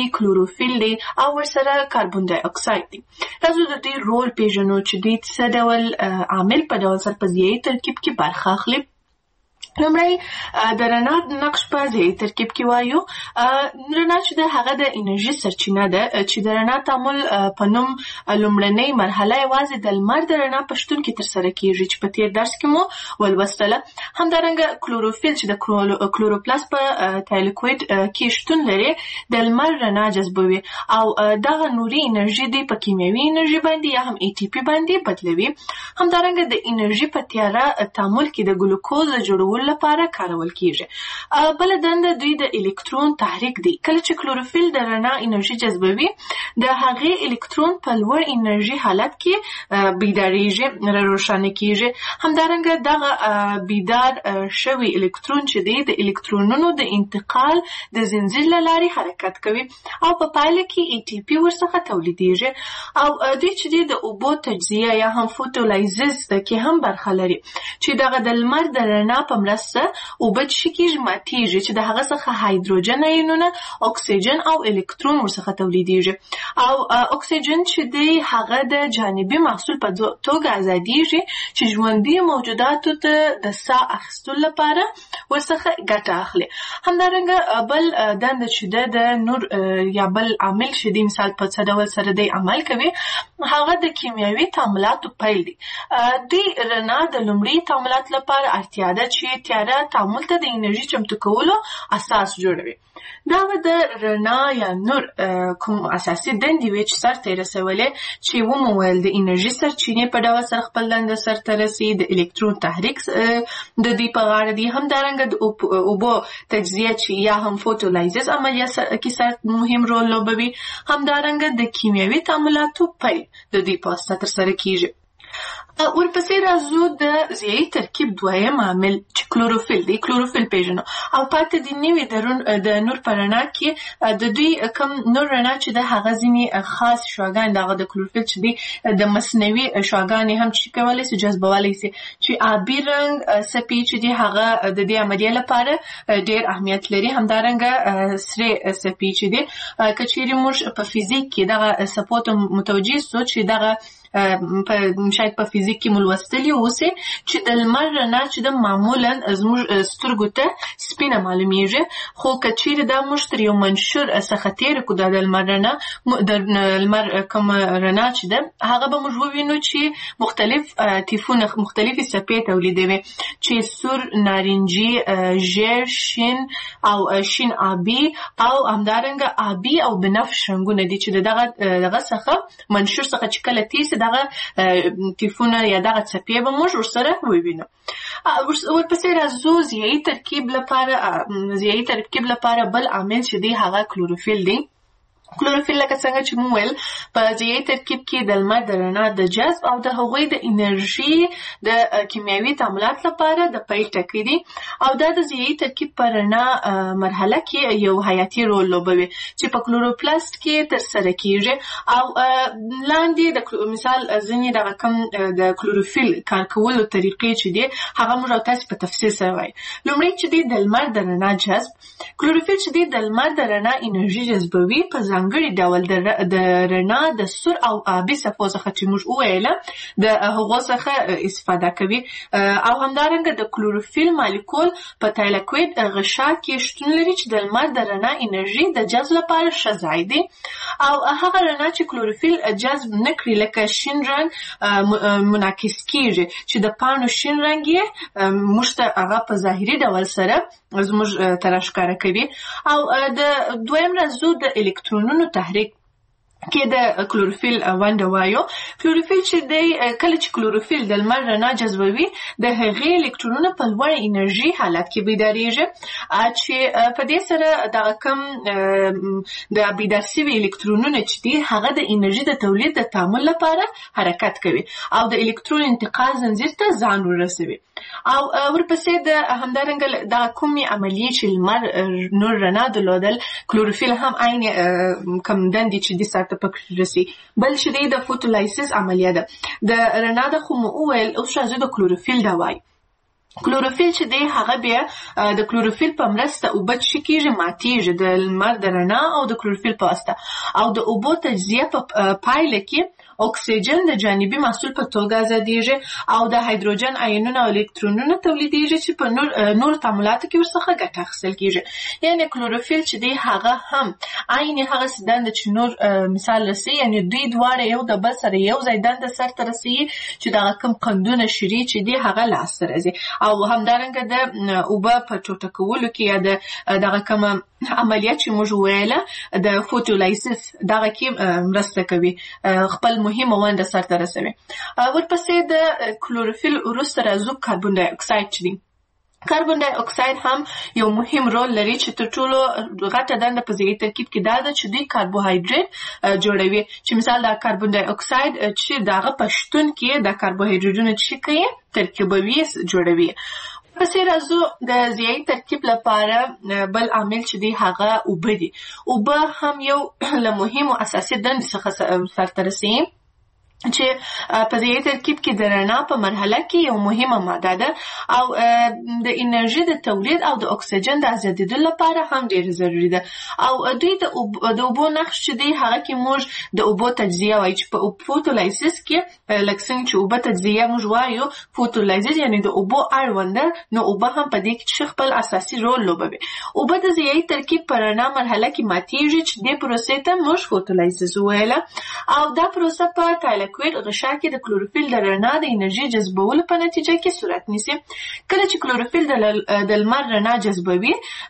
دی کلوروفیل دی او ورسره کاربن ډای اکساید دی. راځو د دې رول پیژنو چې دوی څه ډول عامل په ډول سره په ضیایي ترکیب کې برخه اخلي. لومړی د رڼا نقش په ضیایي ترکیب کې وایو. رڼا چې د هغه د انرژي سرچینه ده چې د رڼا تعامل په نوم لومړنۍ مرحله یوازې د لمر د رڼا په شتون کې ترسره کیږي چې په تیر درس کې مو ولوستله. همدارنګه کلوروفیل چې د کلوروپلاست په تایلکوید کې شتون لري د لمر رڼا جذبوي او دغه نوري انرژي دی په کیمیاوي انرژي باندې یا هم ATP باندې بدلوي. همدارنګه د انرژي په تیاره تعامل کې د ګلوکوز جوړولو لپاره کارول کیږي. بل دنده دوی د الکترون تحریک دی. کله چې کلوروفیل د رڼا انرژي جذبوي د هغې الکترون په لوړ انرژي حالت کې بیداریږي روښانه کیږي. همدارنګه دغه بیدار شوی الکترون چې دی د الکترونونو د انتقال د زنجیر له لارې حرکت کوي او په پایله کې ATP ورڅخه تولیدیږي او دوی چې دی د اوبو تجزیه یا هم فوټولایزس کې هم برخه لري چې دغه د لمر د رڼا په مرسته اوبه چې کېږي ماتیږي چې د هغه څخه هایدروجن ایونونه اکسیجن او الکترون ورڅخه تولیدیږي او اکسیجن چې دی هغه د جانبي محصول په توګه ازادیږي چې ژوندي موجوداتو ته د ساه اخیستلو لپاره ورڅخه ګټه اخلي. همدارنګه بل دنده چې د نور یا بل عامل چې دی مثال په څه ډول سره دی عمل کوي هغه د کیمیاوي تعاملاتو پیل دی. دوی رڼا د لومړي تعاملات لپاره اړتیا ده چې تیاره تعامل ته د انرژي چمتو کولو اساس جوړوي. دا د رڼا یا نور کوم اساسي دندې وي چې سرته یې رسولې چې ومویل د انرژي سرچینې په ډول سره خپل دنده سرته رسي. د الکترون تحریک د دوی په غاړه دی. همدارنګه د اوبو تجزیه چې یا هم فوټولایزس عملیه کې سر مهم رول لوبوي. همدارنګه د کیمیاوي تعاملاتو پیل د دوی په واسطه ترسره کیږي. ورپسې راځو د ضیایي ترکیب دویم عامل چې کلوروفیل دی. کلوروفیل پیژنو او پاتې د نوي د نور په رڼا کې د دوی کم نور رڼا چې د هغه ځینې خاص شعاګان دغه د کلوروفیل چې دی د مصنوعي شعاګانې هم چې کولی سي جذبولی سي چې آبي رنګ سپي چې دی هغه د دې عملیې لپاره ډېر اهمیت لري. همدارنګه سرې سپي چې دی که چیرې موږ په فزیک کې دغه څپو ته متوجه سو چې دغه شاید په فزیک کې ملوستلی اوسه چې د لمر رڼا چې د معمولا زموږ سترګو ته سپینه معلومیږي خو که چیرې دا موږ تر یو منشور څخه تیر کو د لمر رڼا د لمر کوم رڼا چې ده هغه به موږ ووینو چې مختلف تیفونه مختلفې څپې تولیدوي چې سور نارنجي ژیړ شین او شین آبي او همدارنګه آبي او بنفش رنګونه دي چې دغه څخه منشور څخه چې کله تیسي دغه تیفونه یا دغه څپې به موږ ورسره ووینو. ورپسې راځو ضیایي ترکیب لپاره بل عامل چې دی هغه کلوروفیل دی. کلوروفیل لکه څنګه چې مو ویل په ضیایي ترکیب کې د لمر د رڼا د جذب او د هغوی د انرژي د کیمیاوي تعاملات لپاره د پیل ټکی دی او دا د ضیایي ترکیب په رڼا مرحله کې یو حیاتي رول لوبوي چې په کلوروپلاست کې ترسره کیږي او لاندې د مثال ځینې دغه کم د کلوروفیل کار کولو طریقې چې دی هغه موږ تاسو په تفصیل سره وایو. لومړی چې دی د لمر د رڼا جذب. کلوروفیل چې دی د لمر د رڼا انرژي جذبوي په ځانګړي ډول د رڼا د سور او آبي څپو څخه چې موږ وویله د هغو څخه استفاده کوي او همدارنګه د کلوروفیل مالیکول په تایلکوید غشا کې شتون لري چې د لمر د رڼا انرژي د جذب لپاره ښه ځای دی او هغه رڼا چې کلوروفیل جذب نه کړي لکه شین رنګ منعکس کیږي چې د پاڼو شین رنګ یې موږ ته هغه په ظاهري ډول سره زموږ ته راښکاره کوي. او د دویم راځو د الکترونونو تحریک کې د کلوروفیل ونډه وایو. کلوروفیل چې دی کله چې کلوروفیل د لمر رڼا جذبوي د هغې الکترونونه په لوړ انرژي حالت کې بیداریږي چې په دې سره دغه کم د بیدار شوي الکترونونه چې دي هغه د انرژي د تولید د تعامل لپاره حرکت کوي او د الکترون انتقال زنجیر ته ځان ورسوي او ورپسې د همدارنګه دغه کومې عملیې چې لمر نور رڼا درلودل کلوروفیل هم عین کم دندې چې دي سرته پکې رسي. بل چې دی د فوټولایسس عملیه ده د رڼا د خو مو وویل اوس راځو د کلوروفیل دا وایو. کلوروفیل چې دی هغه بیا د کلوروفیل په مرسته اوبه څه کیږي ماتیږي د لمر د رڼا او د کلوروفیل په واسطه او د اوبو تجزیه په پایله کې اکسیجن د جانبي محصول په توګه ازادیږي او د هایدروجن آیونونه او الکترونونه تولیدیږي چې په نور تعاملاتو کې ورڅخه ګټه اخیستل کیږي. یعنی کلوروفیل چې دی هغه هم عین هغه دنده چې نور مثال رسي، یعنی دوی دواړه یو د بل سره یو ځای دنده سرته رسي چې دغه کوم قندونه شری چې دی هغه لاسته راځي او همدارنګه د اوبه په ټوټه کولو کې یا دغه کوم عملیات چې موږ ویله د فوټولایسیس دغه کې مرسته کوي، خپل مهمه ونده سرته رسوي. ورپسې د کلوروفیل وروسته راځو کاربن ډای اکساید چې دی. کاربن ډای اکساید هم یو مهم رول لري چې تر ټولو غټه دنده په ځای ترکیب کې دا ده چې دوی کاربوهایډریټ جوړوي، چې مثال د کاربن ډای اکساید چې دغه پښتون کې د کاربوهایډریټونو چې کوي ترکیبوي جوړوي. پسې راځو د ضیائی ترکیب لپاره بل عامل چې دی هغه اوبه دي. اوبه هم یو له مهمو اساسي دندې څخه سرته رسي چې په ضیائی ترکیب کې د رڼا په مرحله کې یو مهمه ماده ده او د انرژي د تولید او د اکسیجن د ازادېدو لپاره هم ډېر ضروري ده. او دوی د اوبو نقش چې دی هغه کې موږ د اوبو تجزیه وایي چې په فوټولایسیس کې لکه څنګه چې اوبه تجزیه موږ وایو فوټولایسیس یعنی د اوبو اړونده، نو اوبه هم په دې کې خپل اساسي رول لوبوي. اوبه د ضیائی ترکیب په رڼا مرحله کې ماتیږي چې دې پروسې ته موږ فوټولایسیس ویله او دا پروسه په تایلکویډ غشا کې د کلوروفیل د رڼا د انرژي جذبولو په نتیجه کې صورت نیسي. کله چې کلوروفیل د لمر رڼا جذبوي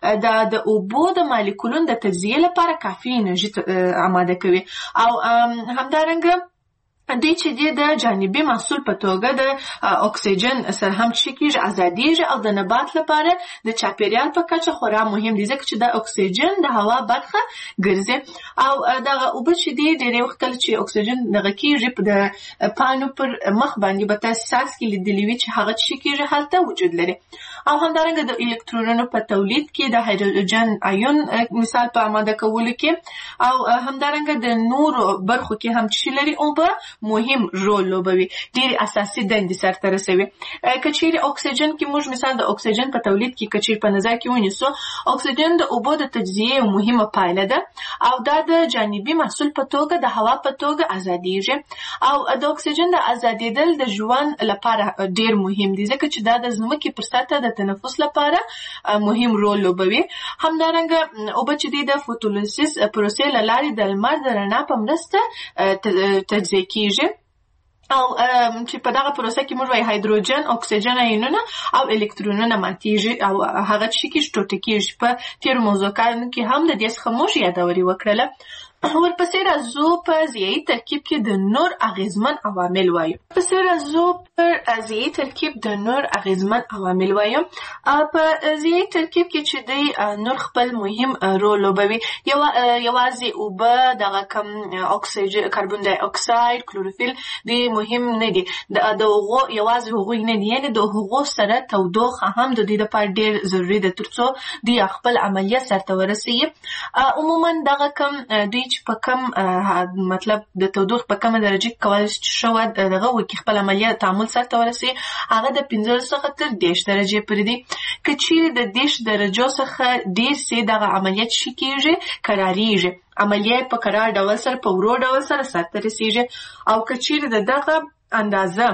د اوبو د مالیکولونو د تجزیه لپاره کافي انرژي آماده کوي او همدارنګه دوی چې دی د جانبي محصول په توګه د اکسیجن سره هم چې کېږي ازادیږي او د نبات لپاره د چاپیریال په کچه خورا مهم دي ځکه چې د اکسیجن د هوا برخه ګرځي او دغه اوبه چې دی ډېری وخت کله چې اکسیجن دغه کېږي د پاڼو پر مخ باندې به تاسو ساس کې لیدلی وي چې هغه چې کېږي هلته وجود لري او همدارنګه د الکترونونو په تولید کې د هایدروجن آیون مثال په آماده کولو کې او همدارنګه د نورو برخو کې هم چې لري اوبه مهم رول لوبوي، ډېر اساسي دندې سرته رسوي. کچېرې اکسیجن کې موږ مثال د اکسیجن په تولید کې کچېرې په نظر کې ونیسو، اکسیجن د اوبو د تجزیه یو مهمه پایله ده او دا د جانبي محصول په توګه د هوا په توګه ازادیږي او د اکسیجن د ازادېدل د ژوند لپاره ډېر مهم دي ځکه چې دا د ځمکې پر سطحه د تنفس لپاره مهم رول لوبوي. همدارنګه اوبه چې د فوټولایسیس پروسې له لارې د لمر د رڼا په مرسته تجزیه کېږي او چې په دغه پروسه کې موږ وایي هایدروجن، اکسیجن آیونونه او الکترونونه ماتیږي او هغه چې کې ټوټه کېږي. په تېرو موضوعاتو کې هم د دې څخه موږ یادوري وکړله. ورپسې راځو په ضیائی ترکیب کې د نور اغیزمن عوامل وایو. ورپسې راځو پر ضیائی ترکیب د نور اغیزمن عوامل وایو. په ضیائی ترکیب کې چې دی نور خپل مهم رول لوبوي. یوازې اوبه دغه کم اکسیجن، کاربن ډای اکساید، کلوروفیل دوی مهم نه دي، د هغو یوازې هغوی نه دي، یعنې د هغو سره تودوخه هم د دوی لپاره ډېر ضروري ده ترڅو دوی خپل عملیه سرته ورسوي. عموما دغه کم دوی چې په کم مطلب د تودوخې په کمه درجه کې کولی شي شوه دغه وکړي خپل عملیه تعامل سرته ورسوي، هغه د 15 څخه تر 10 درجې پورې دي. که چیرې د 10 درجو څخه ډېر سي دغه عملیات چې کېږي کراریږي، عملیه په قرار ډول سره په ورو ډول سره سرته رسیږي او که چیرې د دغه اندازه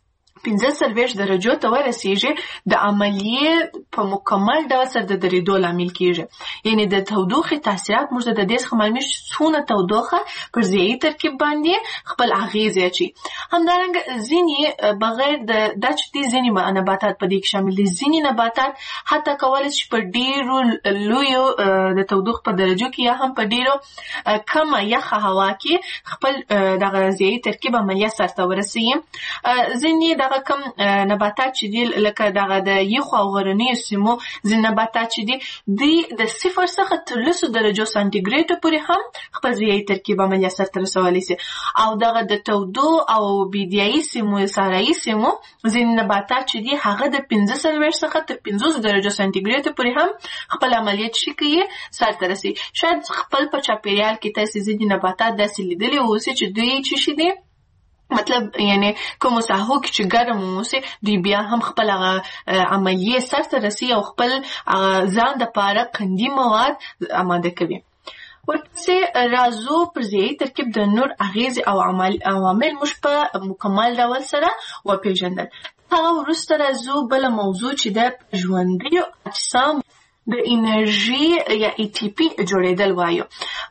15 درجو ته ورسیږي د عملیې په مکمل ډول سره د درېدو لامل کېږي. یعنې د تودوخې تاثیرات موږ د دې څخه معلومیږي چې څونه تودوخه پر ضیائی ترکیب باندې خپل اغېزې اچوي. همدارنګه ځینې بغیر دا چې دي ځینې نباتات په دې کې شامل دي، ځینې نباتات حتی کولی شي په ډېرو لویو د تودوخې په درجو کې یا هم په ډېرو کمه یخه هوا کې خپل دغه ضیائی ترکیب عملیه سرته ورسوي. ځینې دغه کم نباتات چې دي لکه دغه د یخو او غرنیو سیمو ځینې نباتات چې دي دوی د 0 څخه تر 10 درجو سانتیګریډو پورې هم خپل ضیائی ترکیب عملیه سرته رسولی شي او دغه د تودو او بیدیایي سیمو، صحرایي سیمو ځینې نباتات چې دي هغه د 45 څخه تر 50 درجو سانتیګریډو پورې هم خپل عملیات چې کوي سرته رسي. شاید خپل په چاپیریال کې تاسو ځینې نباتات داسې لیدلي اوسئ چې دوی چې شي دي مطلب یعنی کوم ساحو کې چې ګرم اوسي دوی بیا هم خپل عملیه سرته رسي او خپل ځان د پاره قندي مواد آماده کوي. ورپسې راځو پر ځای ترکیب د نور اغیز او عوامل موږ په مکمل ډول سره وپېژندل. هغه وروسته راځو بل موضوع چې د ژوندیو اجسام د انرژي یا ATP جوړېدل وایو.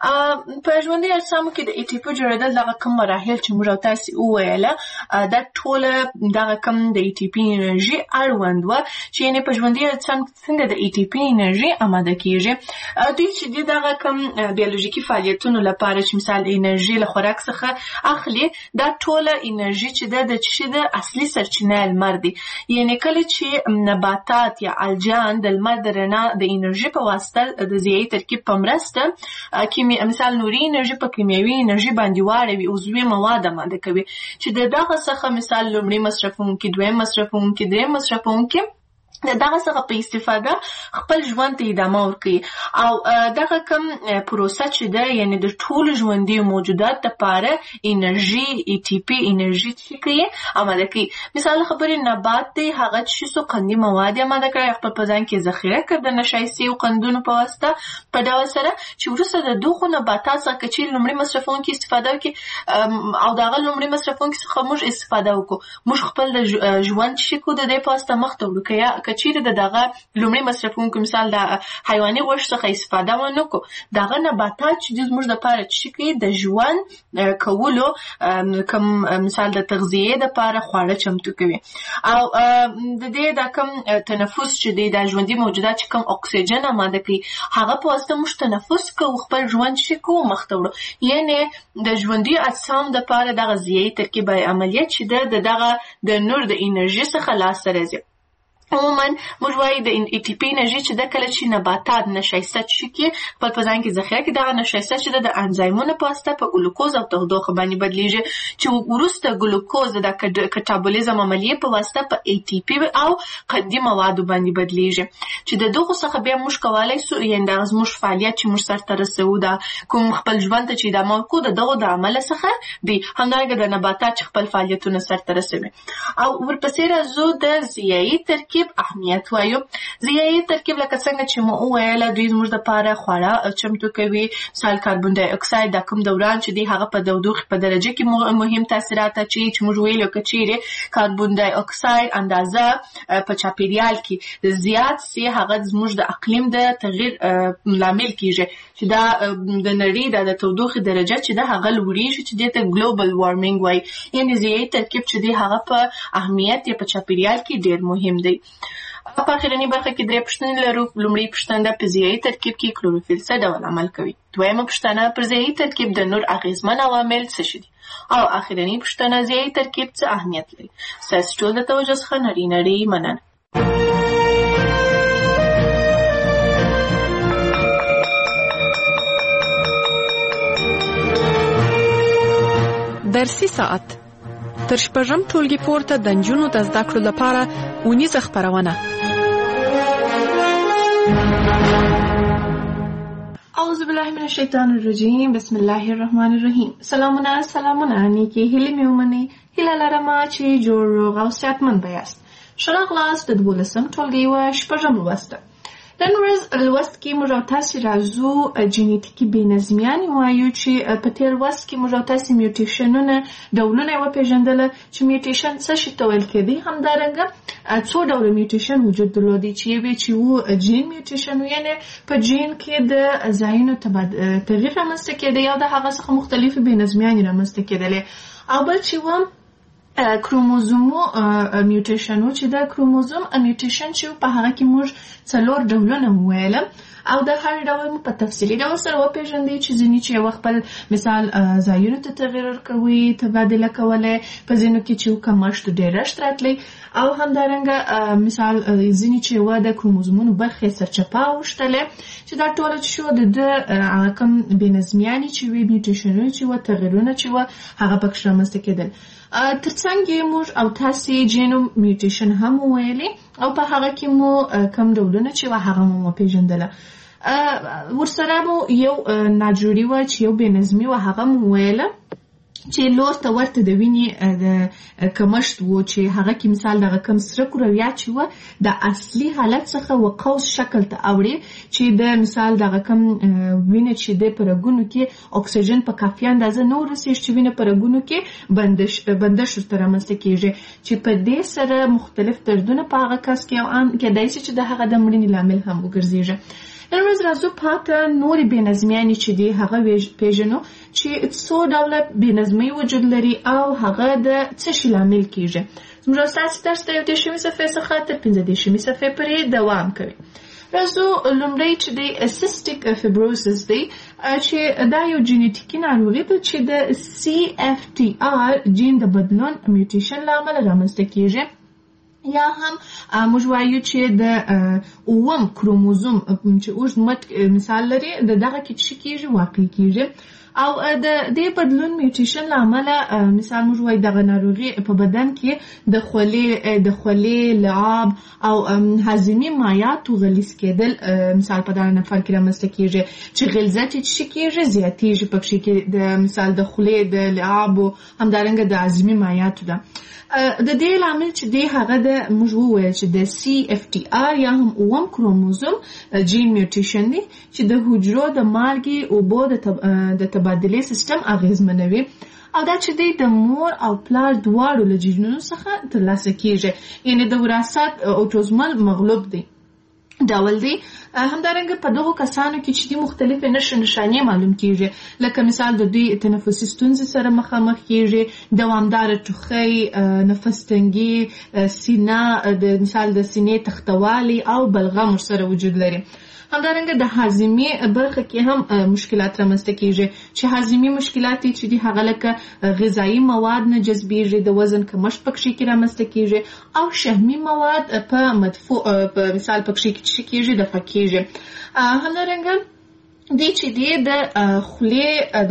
په ژوندي اجسامو کې د ATP جوړېدل دغه کوم مراحل چې موږ تاسو وویله دا ټوله دغه کوم د ATP انرژي اړوند و چې یعنې په ژوندي اجسام څنګه د ATP انرژي آماده کیږي. دوی چې دغه کوم بیولوژیکي فعالیتونو لپاره چې مثال انرژي له خوراک څخه اخلي دا ټوله انرژي چې د چې د اصلي سرچینه لمر دی. یعنې کله چې نباتات یا الجان د لمر د رڼا د انرژي په واسطه د ضیایي ترکیب په مرسته مثال نوري انرژي په کیمیاوي انرژي باندې واړوي او عضوي مواد آماده کوي چې دغه څخه مثال لومړی مصرفونکي، دویم مصرفونکي، دریم مصرفونکي دغه څخه په استفاده خپل ژوند ته ادامه ورکوي او دغه کوم پروسه چې ده یعنی د ټولو ژوندي موجودات لپاره انرژي ATP انرژي چې کوي آماده کوي. مثال خبرې نبات دی هغه چې څو قندي مواد آماده کوي خپل په ځان کې ذخیره کړي د نشایستي او قندونو په واسطه په ډول سره چې وروسته د دغو نباتات څخه چې لومړی مصرفونکي استفاده وکړي او دغه لومړی مصرفونکي څخه موږ استفاده وکړو موږ خپل د ژوند چې کو د دې په واسطه مخ ته وړو چیرې دغه لومړی مصرفونکو مثال د حیواني غوښې څخه استفاده ونه کړو دغه نباتات چې زموږ لپاره چې کوي د ژوند کولو کوم مثال د تغذیې لپاره خواړه چمتو کوي او د دې د کوم تنفس چې د ژوندي موجودات چې کوم اکسیجن آماده کوي هغه په واسطه موږ تنفس کوو خپل ژوند چې کوو مخ ته وړو. یعنې د ژوندي اجسام لپاره دغه ضیایي ترکیب عملیات چې دغه د نور د انرژي څخه لاسته راځي. عموما موږ وایو د ATP انرژي چې د کله چې نباتات نشایسته چې کې خپل په ځان کې ذخیره کړي دغه نشایسته چې د انزایمونو په واسطه په ګلوکوز او تودوخه باندې بدلیږي چې وروسته ګلوکوز د کټابولیزم عملیې په واسطه په ATP او قندي موادو باندې بدلیږي چې د دغو څخه بیا موږ کولی سو یعنې دغه زموږ فعالیت چې موږ سرته رسوو دا کوم خپل ژوند ته چې ادامه ورکوو د دغو د عمله څخه دی همدارنګه د نباتات چې خپل فعالیتونه سرته رسوي. او ورپسې راځو د ضیایي ترکیب اهمیت وایو. ضیایي ترکیب لکه څنګه چې مو وویله دوی زموږ دپاره خواړه چمتو کوي. مثال کاربن ډای اکساید دا کوم دوران چې دی هغه په تودوخې په درجه کې مهم تاثیرات اچوي چې موږ ویلو که چیرې کاربن ډای اکساید اندازه په چاپیریال کې زیات سي هغه زموږ د اقلیم د تغییر لامل کیږي چې دا د نړۍ د تودوخې درجه چې ده هغه لوړیږي چې دې ته ګلوبل وارمینګ وایي. یعنې ضیایي ترکیب چې دی هغه په اهمیت یې په چاپیریال کې ډېر مهم دی. په اخرنۍ برخه کې درې پوښتنې لرو. لومړی پوښتنه په ضیایي ترکیب کې کلوروفیل څه ډول عمل کوي؟ دویمه پوښتنه پر ضیایي ترکیب د نور اغیزمن عوامل څه شي دي؟ او اخرنۍ پوښتنه ضیایي ترکیب څه اهمیت لري؟ ستاسو ټول د توجه څخه نړۍ مننه. درسي ساعت تر شپږم ټولګي پورته د نجونو د زده کړو لپاره اونیزه خپرونه. اعوذ بالله من الشیطان الرجیم بسم الله الرحمن الرحیم. سلامونه نیکی هیلې مې ومنئ. هیله لرمه چې جوړ روغ او صحتمند به یاست. ښه راغلاست د 12م ټولګي و شپږم لوست. نن ورځ لوست کې موږ تاسو راځو جینیټیکي بېنظمیانې وایو چې په تېر لوست کې موږ تاسو میوټیشنونه ډولونه یې وپېژندله چې میوټیشن څه شي ته ویل کېدی. همدارنګه څو ډوله میوټیشن وجود درلودی چې یوې چې و جین میوټیشن یعنې په جین کې د ځایونو تغییر رامنځته کېدی او د هغه څخه مختلفې بېنظمیانې رامنځته کېدلې. او بل چې و کروموزومو میوټیشن و چې د کروموزوم میوټیشن چې په هغه کې موږ 4 ډولونه وویله او د هر ډول په تفصیلي ډول سره وپېژندئ چې ځینې چې یو خپل مثال ځایونو ته تغییر ورکوي تبادله کولی په ځینو کې چې کمښت ډېرښت راتلی او همدارنګه مثال ځینې چې و د کروموزومونو برخې سرچپه اوښتلی چې دا ټوله چې شو د کوم بېنظمیانې چې وي میوټیشنونه چې و تغییرونه چې و هغه پکښې رامنځته کېدل. ترڅنګ یې موږ او تاسې جینو میوټیشن هم وویلې او په هغه کې مو کم ډولونه چې و هغه مو وپېژندله. ورسره مو یو ناجوړي وه چې یو بېنظمي وه هغه مو وویله چې لور ته ورته د وینې د کمښت و چې هغه کې مثال دغه کم سره کرویات چې و د اصلي حالت څخه وقوس شکل ته اوړي چې د مثال دغه کم وینه چې د پرګونو کې اکسیجن په کافي اندازه نه ورسېږي چې وینه پرګونو کې بندش ورته رامنځته کېږي چې په دې سره مختلف دردونه په هغه کس کې او ان کېدای شي چې د هغه د مړینې لامل هم وګرځېږي. نن ورځ راځو پاته نورې بېنظمیانې چې دي هغه پیژنو چې څو ډوله بېنظمۍ وجود لري او هغه د څه شي لامل کېږي. زموږ ستاسو درس د 19 صفحې څخه تر 15 صفحې پورې دوام کوي. راځو لومړی چې د سیسټیک فیبروسس دی چې دا یو جینیټیکي ناروغي ده چې د CFTR جین د بدلون میوټیشن له امله رامنځته کېږي یا هم موږ وایو چې د اووم کروموزوم چې اوږد مټ مثال لري د دغه کې څه کېږي واقع کېږي او د دې بدلون میوټیشن له امله مثال موږ وایو دغه ناروغي په بدن کې د خولې لعاب او هاضمي مایعاتو غلیظ کېدل مثال په دغه نفر کې رامنځته کېږي چې غلظت یې څه کېږي زیاتېږي په کښې کې د مثال د خولې د لعابو همدارنګه د هاضمي مایعاتو ده. د دې لامل چې دی هغه د موږ وویل چې د CFTR یا هم اووم کروموزوم جین میوټیشن دی چې د حجرو د مالګې اوبو د تبادلې سیستم اغیزمنوي او دا چې دی د مور او پلار دواړو له جینونو څخه ترلاسه کېږي یعنی د وراثت اوټوزمل مغلوب دی ډول دی. همدارنګه په دغو کسانو کې چې دي مختلفې نښانې معلوم کېږي لکه مثال د دوی تنفسي ستونزې سره مخامخ کېږي دوامداره ټوخی نفس تنګي سینه د مثال د سینې تختوالی او بلغم ورسره وجود لري. همدارنګه د هاضمي برخه کې هم مشکلات رامنځته کېږي چې هاضمي مشکلات چې دي هغه لکه غذایي مواد نه جذبېږي د وزن کمښت په کښې کې رامنځته کېږي او شحمي مواد په مثال په کښې کې کېږي دفع کېږي. همدارنګه دی چې دی د خولې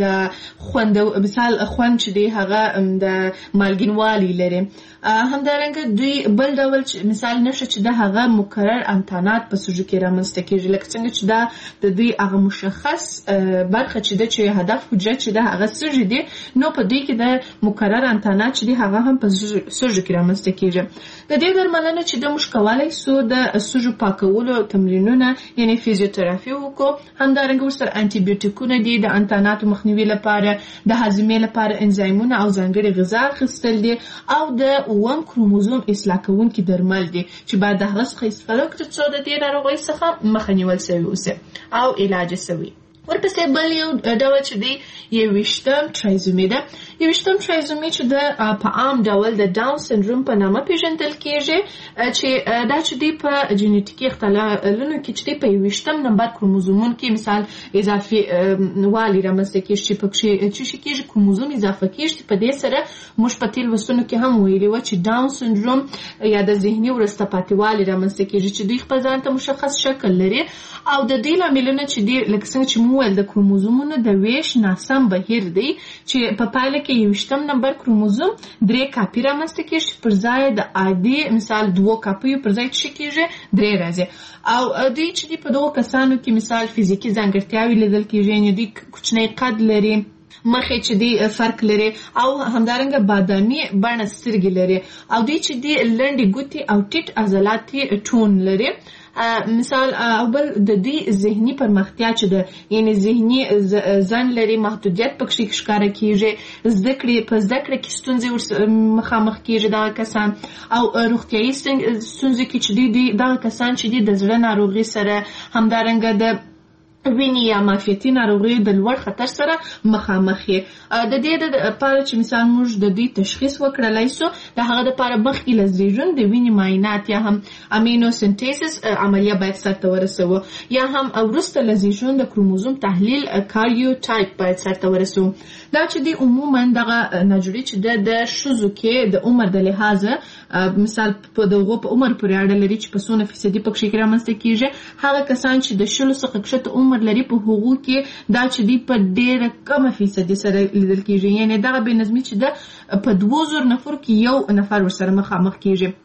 د مثال خوند چې دی هغه د مالګینوالي لري. همدارنګه دوی بل ډول مثال نشه چې د هغه مکرر انتانات په سوژو کې رامنځته کېږي لکه څنګه چې دا د دوی هغه مشخص برخه چې ده چې هدف حجره چې ده هغه سوژې دي نو په دوی کې د مکرر انتانات چې دي هغه هم په سوژو کې رامنځته کېږي. د دې درملنه چې د موږ کولی سو د سوژو پاکولو تمرینونه یعنی فیزیوتراپي وکړو. همدارنګه ورسره انټي بیوټیکونه دي د انتاناتو مخنیوي لپاره د هاضمې لپاره انزایمونه او ځانګړې غذا اخیستل دي او د اووم کروموزوم اصلاح کوونکي درمل دي چې باید د هغه څخه استفاده وکړي تر څو د دې ناروغۍ څخه مخه نیول سوی اوسي او علاج سوی. ورپسې بل یو ډول چې دی 21 ټرایزومي ده. 21 ټرایزومي چې د په عام ډول د ډاون سندروم په نامه پیژندل کېږي چې دا چې دی په جینیټیکي اختلالونو کې چې دی په 21 نمبر کروموزومونو کې مثال اضافي والی رامنځته کېږي چې په کښې کېږي کروموزوم اضافه کېږي. په دې سره موږ په تېر لوستونو کې هم ویلي وه چې ډاون سندروم یا د ذهني وروسته پاتې والي رامنځته کېږي چې دوی خپل ځان ته مشخص شکل لري او د دې لاملونه چې دی لکه څنګه چې ویل د کروموزومونو د ویش ناسم بهیر دی چې په پایله کې 21 نمبر کروموزوم 3 کاپي رامنځته کېږي پر ځای د عادي مثال 2 کاپیو پر ځای څه کېږي 3 راځي او دوی چې دی په دغو کسانو کې مثال فزیکي ځانګړتیاوې لیدل کېږي یعنې دوی کوچنی قد لري مخې چې دی فرق لري او همدارنګه بادامي بڼه سترګې لري او دوی چې دی لنډې ګوتې او ټیټ عضلاتي ټون لري. مثال اول د دې ذهني پرمختیا چې د یعنی ذهني ځان لري محدودیت په کښې ښکاره کېږي زده کړې کې ستونزې مخامخ کېږي دغه کسان او روغتیایي ستونزې کې چې دي دغه کسان چې دي د زړه ناروغي سره همدارنګه د وینې یا معافیتي ناروغیو د لوړ خطر سره مخامخ یې. د دې لپاره چې مثال موږ د دوی تشخیص وکړلی سو د هغه دپاره مخکې له زیږون د وینې معاینات یا هم امینو سنتیسس عملیه باید سرته ورسوو یا هم وروسته له زیږون د کروموزوم تحلیل کاریوټایپ باید سرته ورسوو. دا چې دی عموما دغه ناجوړي چې د ښځو کې د عمر د لحاظه مثال په دغو په عمر پورې اړه لري چې په څونه فیصدي په کښې کې رامنځته کېږي. هغه کسان چې د 10 څخه کښته عمر لري په هغو کې دا چې دی په ډېره کمه فیصدي سره لیدل کېږي یعنې دغه بې نظمي چې ده په 2000 نفرو کې 1 نفر ورسره مخامخ کېږي.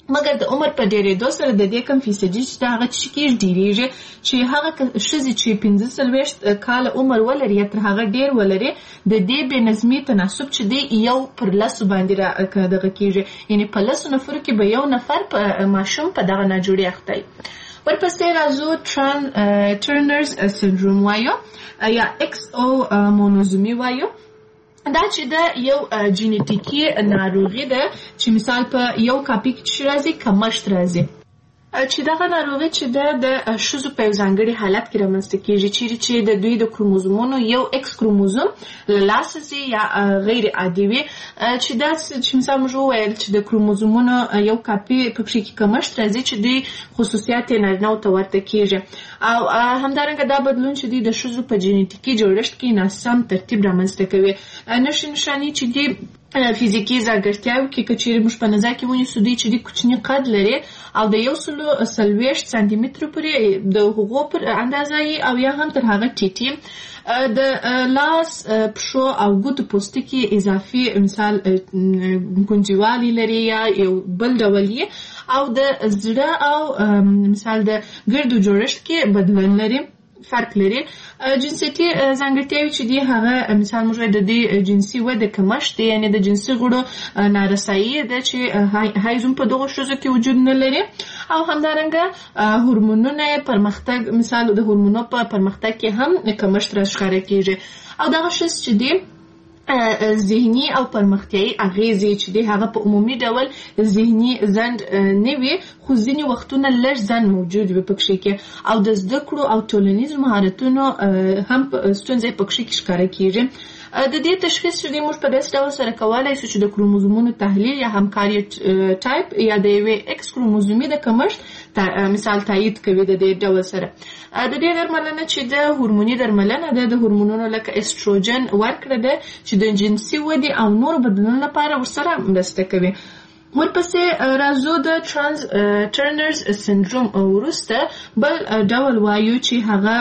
مګر د عمر په ډېرېدو سره د دې کم فیصدي چې د هغه څه کېږي ډېرېږي چې هغه ښځې چې 45 کاله عمر ولري یا تر هغه ډېر ولري د دې بې نظمي تناسب چې دی 1/10 باندې دغه کېږي، یعنې په 10 نفرو کې به 1 نفر په ماشوم په دغه ناجوړي اخته وي. ورپسې راځو ټرنرز سنډروم وایو یا ایکس او مونوزومي وایو. دا چې د یو جینیټیکي ناروغي ده چې مثال په یو کاپي کې راځي کمښت راځي، چې دغه ناروغي چې د ښځو په یو ځانګړي حالت کې رامنځته کېږي چیرې چې د دوی د کروموزومونو یو ایکس کروموزوم له لاسه ځي یا غیر عادي وي، چې دا چې مثال موږ وویل چې د کروموزومونو یو کاپي پکې کې کمښت راځي چې دوی خصوصیات یې نارینه‌و ته ورته کېږي، او همدارنګه دا بدلون چې دوی د ښځو په جینیټیکي جوړښت کې ناسم ترتیب رامنځته کوي. نښې نښانې چې دي فزیکي ځانګړتیاوې کې که چیرې موږ په نظر کې ونیسو دوی چې دوی کوچني قد لري او د 140 سانتي مترو پورې د هغو پر اندازه یې او یا هم تر هغه ټیټي، د لاس پښو او ګوتو پوستکي اضافي مثال ګونجوالي لري یا یو بل ډول یې، او د زړه او مثال د ګردو جوړښت کې بدلون لري، فرق لري. جنسیتي ځانګړتیاوې چې دي هغه مثال موږ د دې جنسي وده کمښت دی، یعنې د جنسي غړو نارسایي ده چې هایزم په دغو ښځو کې وجود نه لري، او همدارنګه هورمونونه پرمختګ مثال د هورمونو په پرمختګ کې هم کمښت راښکاره کېږي. او دغه ښځې چې دي ذهني او پرمختیایي اغیزې چې دی هغه په عمومي ډول ذهني ځنډ نه وي، خو ځینې وختونه لږ ځنډ موجود وي پکښې کې، او د زده کړو او ټولنیزو مهارتونو هم ستونزې پکښې کې ښکاره کېږي. د دې تشخیص چې موږ په داسې ډول سره کولی شو چې د کروموزومونو تحلیل یا همکاري ټایپ یا د یوې ایکس کروموزومي د کمښت مثال تایید کوي. د دې ډول سره د دې درملنه چې د هورموني درملنه ده د هورمونونو لکه استروجن ورکړه ده چې د جنسي ودې او نور بدلون لپاره ورسره مرسته کوي. ورپسې راځو د ټرنرز سنډروم وروسته بل ډول وایو چې هغه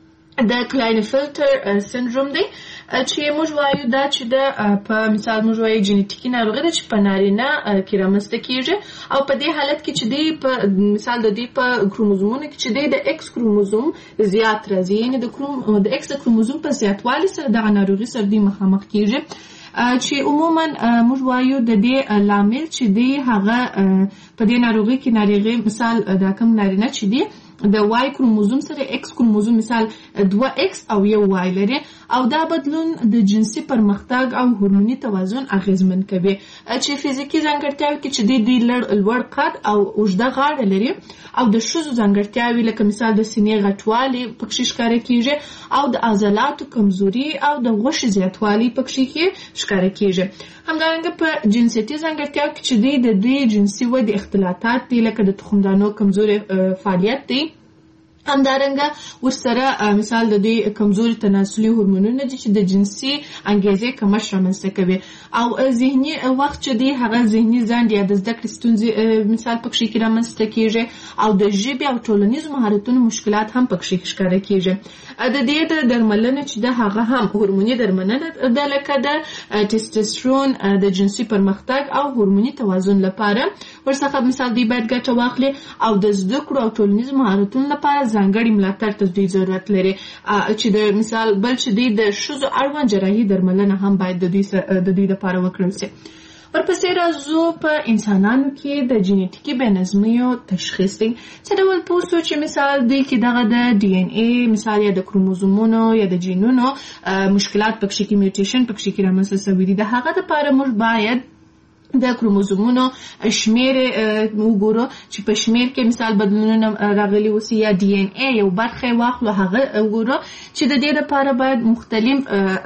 د کلاینفلټر سنډروم دی، چې موږ وایو دا چې په مثال موږ وایو جینیټیکي ناروغي ده چې په نارینه کې رامنځته کېږي، او په دې حالت کې چې دی په مثال د دوی په کروموزومونو کې چې دی د ایکس کروموزوم زیات راځي، یعنې د ایکس کروموزوم په زیاتوالي سره دغه ناروغي سره دوی مخامخ کېږي، چې عموما موږ وایو د دې لامل چې دی هغه په دې ناروغي کې ناروغي مثال دا کوم نارینه چې دی د وای کروموزوم سره ایکس کروموزوم مثال 2x او 1y لري، او دا بدلون د جنسي پرمختګ او هورموني توازن اغیزمن کوي، چې فزیکي ځانګړتیاوې کې چې دوی لوړ قد او اوږده غاړه لري، او د ښځو ځانګړتیاوې لکه مثال د سینې غټوالی پکښې ښکاره کېږي، او د عضلاتو کمزوري او د غوښې زیاتوالی پکښې کې ښکاره کېږي. همدارنګه په جنسیتي ځانګړتیاوو کې چې د دوی جنسي ودې اختلاطات دي لکه د تخمدانو کمزوري فعالیت دی، همدارنګه ورسره مثال د دوی کمزوري تناسلي هورمونونه دي چې د جنسي انګیزې کمښت رامنځته کوي، او ذهني وخت چې دی هغه ذهني ځنډ یا د زده کړې ستونزې مثال پکښې کې رامنځته کېږي، او د ژبې او ټولنیزو مهارتونو مشکلات هم پکښې ښکاره کېږي. د دې د درملنه چې ده هغه هم هورموني درملنه ده لکه د ټیسټوسترون د جنسي پرمختګ او هورموني توازن لپاره ورڅخه مثال دوی باید ګټه واخلي، او د زده کړو او ټولنیزو مهارتونو لپاره ځانګړي ملاتړ ته دوی ضرورت لري، چې د مثال بل چې دوی د ښځو اړوند جراحي درملنه هم باید د دوی لپاره وکړل شي. ورپسې راځو په انسانانو کې د جینیټیکي بې نظمیو تشخیص دی، څه ډول پوه شو چې مثال دوی کې دغه د ډي ان اے مثال یا د کروموزومونو یا د جینونو مشکلات پکښې کې میوټیشن پکښې کې رامنځته شوي دي. د هغه دپاره موږ باید د کروموزومونو شمیر وګورو چې په شمیر کې مثال بدلونونه راغلي اوسي، یا ډي ان اے یو برخه واخلو هغه وګورو چې د دې لپاره باید مختلف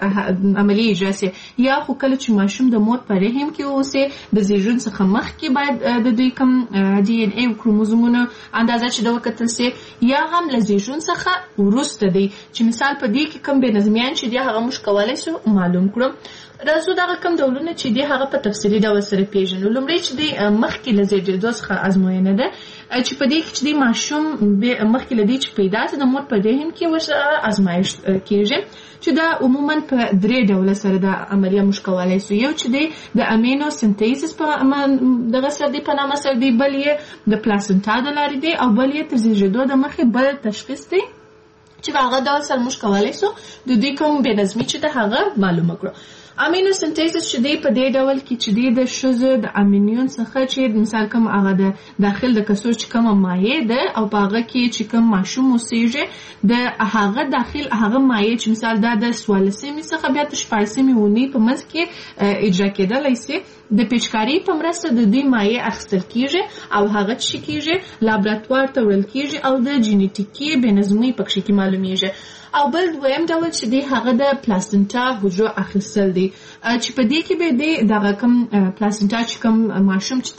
عملیې اجرا شي، یا خو کله چې ماشوم د مور په رحم کې اوسي د زیږون څخه مخکې باید د دوی کوم ډي ان اے کروموزومونو اندازه چې د وکتل شي، یا هم له زیږون څخه وروسته دی چې مثال په دې کې کوم بې نظمیان چې دی هغه موږ کولی شو معلوم کړو. راځو دغه کوم ډولونه چې دي هغه په تفصیلي ډول سره پیژنو. لومړی چې دی مخکې له زیږېدو څخه ازموینه ده چې په دې کې چې دی ماشوم مخکې له دې چې پیدا سي د مور په رحم کې ورسره ازمایښت کېږي چې دا عموما په 3 ډوله سره دا عملیه موږ کولی سو. یو چې دی د امینو سنتیسس په دغه سره دی په نامه سره دی، بل یې د پلاسنټا د لارې دی، او بل یې تر زیږېدو د مخکې بل تشخیص دی چې په هغه ډول سره موږ کولی سو د دوی کوم بې نظمي چې ده هغه معلومه کړو. امینو سنتیسس چې دی په دې ډول کې چې دی د ښځو د امینیون څخه چې مثال کوم هغه د داخل د کڅوړ چې کومه مایع ده او په هغه کې چې کوم ماشوم اوسېږي د هغه داخل هغه مایع چې مثال دا د 14مې څخه بیا تر 14مې اونۍ په منځ کې اجرا کېدلی سي، د پیچکارۍ په مرسته د دوی مایع اخیستل کېږي او هغه څه کېږي لابراتوار ته وړل کېږي او د جینیټیکي بې نظمۍ پکښې کې معلومیږي. او بل دویم ډول چې دی هغه د پلاسنټا حجرو اخیستل دی چې په دې کې به دی دغه کوم پلاسنټا چې کوم ماشوم چې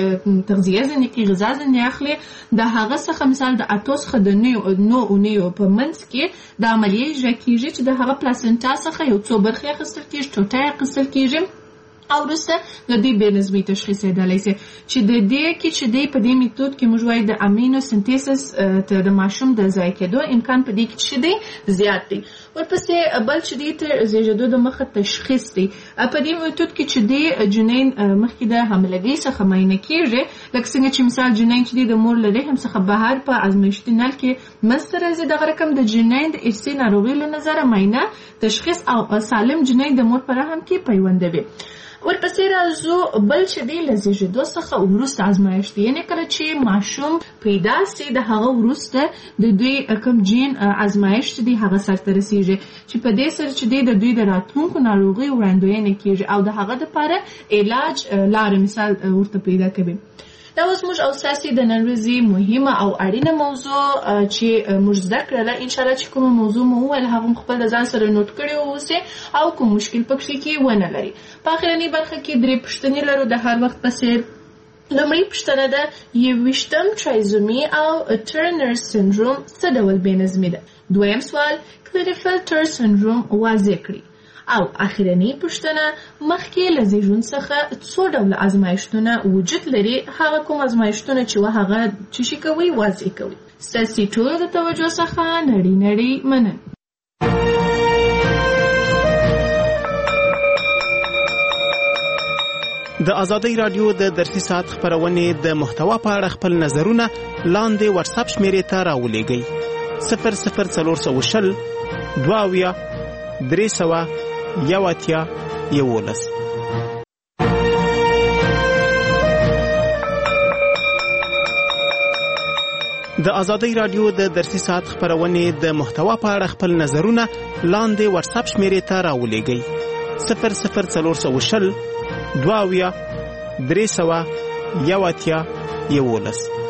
تغذیه ځینې کې غذا ځینې اخلي د هغه څخه مثال د 8 څخه د 9 اونیو په منځ کې د عملیې اجرا کېږي چې د هغه پلاسنټا څخه یو څو برخې اخیستل کېږي، ټوټه اخیستل کېږي او وروسته د دې بې نظمۍ تشخیصېدلی سي چې د دې کې چې دی په دې میتود کې موږ وایو د امینو سنتیسس ته د ماشوم د ضایع کېدو امکان په دې کې چې دی زیات دی. ورپسې بل چې دی تر زیږېدو د مخه تشخیص دی. په دې میتود کې چې دی جنین مخکې د حاملګۍ څخه معاینه کېږي، لکه څنګه چې مثال جنین چې دی د مور له رحم څخه بهر په ازمایښتي نل کې منځته راځي، دغه رقم د جنین د ارثي ناروغۍ له نظره معاینه تشخیص او سالم جنین د مور په رحم کې پیوندوي. ورپسې راځو بل چې دی له زیږېدو څخه وروسته ازمایښت، یعنې کله چې ماشوم پیدا سي د هغه وروسته د دوی کوم جین ازمایښت دی هغه سرته رسیږي چې په دې سره چې دی د دوی د راتلونکو ناروغۍ وړاندوینه کېږي او د هغه دپاره علاج لارې مثال ورته پیدا کوي. دا اوس موږ او ستاسې د نن ورځې مهمه او اړینه موضوع چې موږ زده کړله، انشاءالله چې کومه موضوع مو وویل هغه مو خپل د ځان سره نوټ کړي واوسئ او کوم مشکل پکښې کې ونه لري. په اخرنۍ برخه کې 3 پوښتنې لرو د هر وخت په څېر. لومړۍ پوښتنه ده 21 ټرایزومي او ټرنر سنډروم څه ډول بې نظمي ده؟ دویم سوال کلینیفلټر سنډروم واضح کړي. او اخرنۍ پوښتنه مخکې له زیږون څخه څو ډوله ازمایښتونه وجود لري، هغه کوم ازمایښتونه چې هغه څه شي کوي واضح کوي. ستاسې ټولو د توجه څخه نړۍ مننه. د آزادۍ رادیو د درسي ساعت خپرونې د محتوا په اړه خپل نظرونه لاندې واتساپ شمیرې ته راولېږئ 00420 22 311. د آزادۍ رادیو د درسي ساعت خپرونې د محتوا په اړه خپل نظرونه لاندې واتساپ شمیرې ته راولېږئ 00420 22 311.